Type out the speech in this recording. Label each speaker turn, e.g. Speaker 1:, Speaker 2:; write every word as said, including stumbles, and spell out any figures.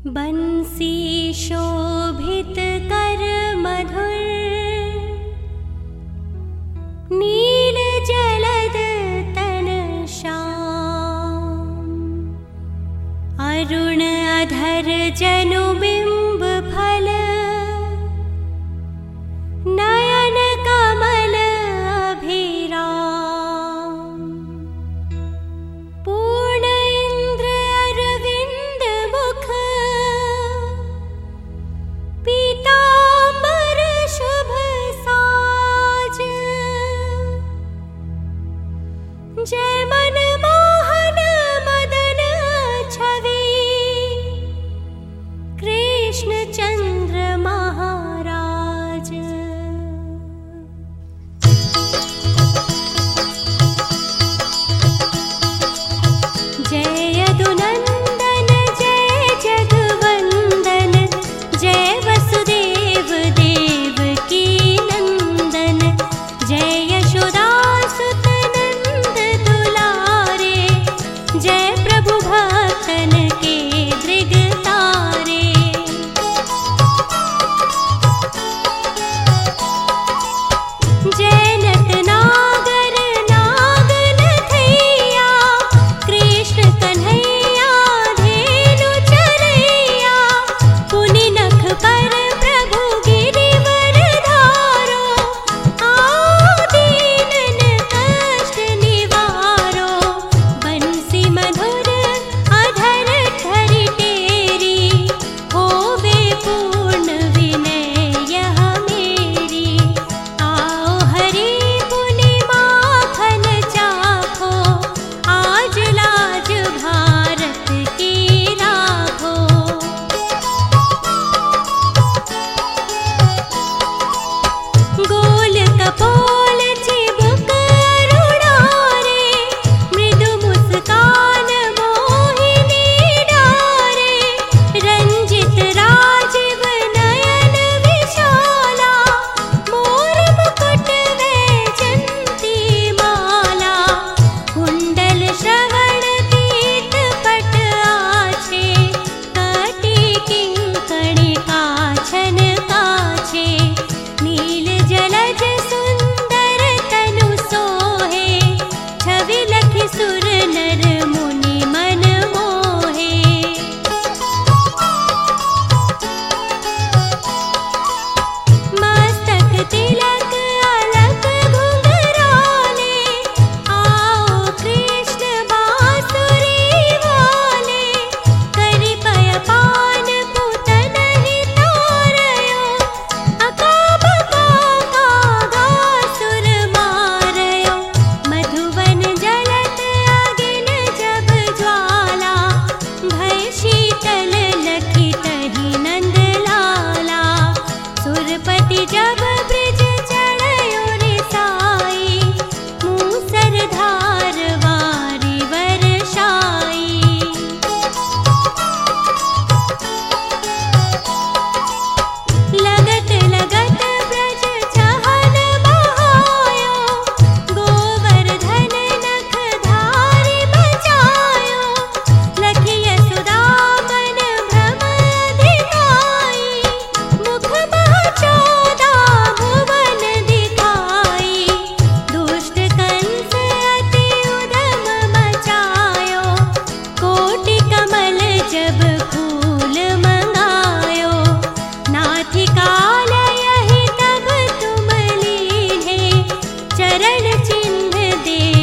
Speaker 1: बंसी शोभित कर मधुर, नील जलद तन श्याम। अरुण अधर जनु बिंब फल, नयन कमल अभिराम। पूर्ण इंद्र अरविंद मुख, पीतांबर शुभ साज। जय मन मोहन मदन छवि, कृष्ण चंद्र महाराज। जय यदुनंदन जय जगवंदन, जय वसुदेव देवकी नंदन। जय यशोदासुत नंद दुलारे, जय प्रभु भक्तन के दृग तारे। जय नट नागर नाग नथैया, कृष्ण कन्हैया धेनु चरैया। पुनि नख पर प्रभु गिरिवर धारो, आओ दीनन कष्ट निवारो। बंसी मधुर अधर धरि टेरी, होवे पूर्ण विनय यह मेरी। आओ हरि पुनि माखन चाखो, आज लाज भारत की राखो। गोल कपोल चिबुक अरुणारे, मृदु मुस्कान मोहिनी डारे। रंजित राजीव नयन विशाला, मोर मुकुट वैजंती माला। कुंडल श्रवण पीत पट आछे, कटी किंकणी काछन काछे। नील जलज सुंदर तनु सोहे, छवि लखि सुर नर मुनि मन मोहे। मस्तक तिलक अलक घुंघराले, आओ कृष्ण बांसुरी वाले। करि पय पान पूतन हितारयो, अकाबका कागासुर मारयो। मधुवन जलत अगिन जब ज्वाला, भय शीतल लखि तहि नंद लाला। सुरपति जब ब्रिज चढ़यो रिसाई, मूसर धार वारी वर्षाई। लगत लगत ब्रज चहल बहायो, गोवर्धन नख धारि बचायो। लखि यशोदा मन भ्रम अधिकाई, मुख मह चौदा भुवन दिखाई। दुष्ट कंस अति उद्यम मचायो, कोटि कमल जब फूल मंगायो। नाथिकाल यहि तब तुम लीन्हे, चरण चिन्ह दे